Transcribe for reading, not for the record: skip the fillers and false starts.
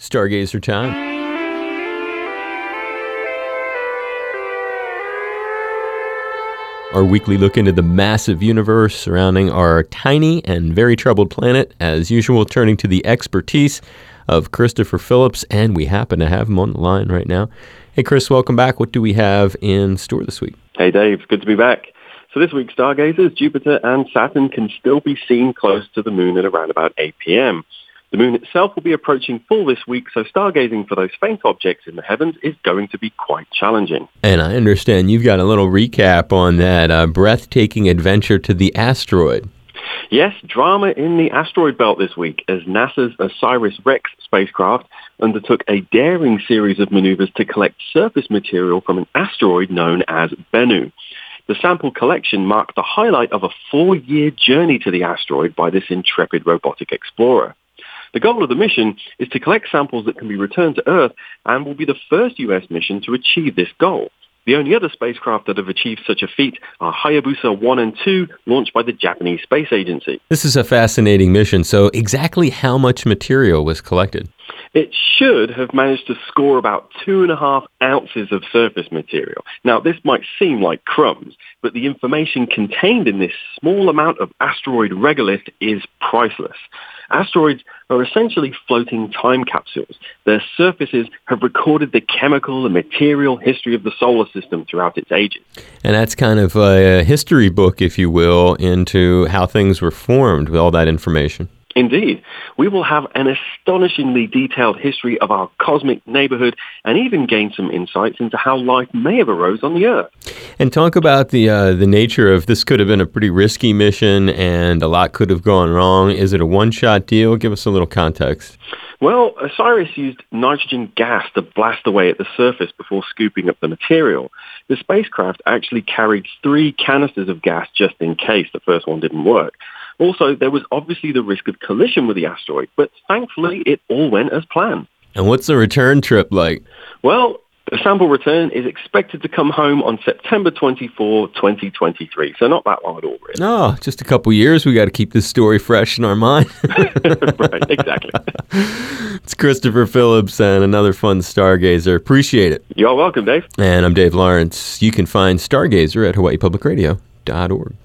Stargazer time. Our weekly look into the massive universe surrounding our tiny and very troubled planet, as usual, turning to the expertise of Christopher Phillips, and we happen to have him on the line right now. Hey, Chris, welcome back. What do we have in store this week? Hey, Dave. Good to be back. So this week, stargazers, Jupiter and Saturn can still be seen close to the moon at around about 8 p.m. The moon itself will be approaching full this week, so stargazing for those faint objects in the heavens is going to be quite challenging. And I understand you've got a little recap on that breathtaking adventure to the asteroid. Yes, drama in the asteroid belt this week as NASA's OSIRIS-REx spacecraft undertook a daring series of maneuvers to collect surface material from an asteroid known as Bennu. The sample collection marked the highlight of a 4-year journey to the asteroid by this intrepid robotic explorer. The goal of the mission is to collect samples that can be returned to Earth and will be the first U.S. mission to achieve this goal. The only other spacecraft that have achieved such a feat are Hayabusa 1 and 2, launched by the Japanese Space Agency. This is a fascinating mission. So exactly how much material was collected? It should have managed to score about 2.5 ounces of surface material. Now, this might seem like crumbs, but the information contained in this small amount of asteroid regolith is priceless. Asteroids are essentially floating time capsules. Their surfaces have recorded the chemical and material history of the solar system throughout its ages. And that's kind of a history book, if you will, into how things were formed with all that information. Indeed. We will have an astonishingly detailed history of our cosmic neighborhood and even gain some insights into how life may have arose on the Earth. And talk about the nature of this. Could have been a pretty risky mission and a lot could have gone wrong. Is it a one-shot deal? Give us a little context. Well, OSIRIS used nitrogen gas to blast away at the surface before scooping up the material. The spacecraft actually carried 3 canisters of gas just in case the first one didn't work. Also, there was obviously the risk of collision with the asteroid, but thankfully it all went as planned. And what's the return trip like? Well, the sample return is expected to come home on September 24, 2023, so not that long at all, really. Oh, just a couple years. We got to keep this story fresh in our mind. Right, exactly. It's Christopher Phillips and another fun Stargazer. Appreciate it. You're welcome, Dave. And I'm Dave Lawrence. You can find Stargazer at hawaiipublicradio.org.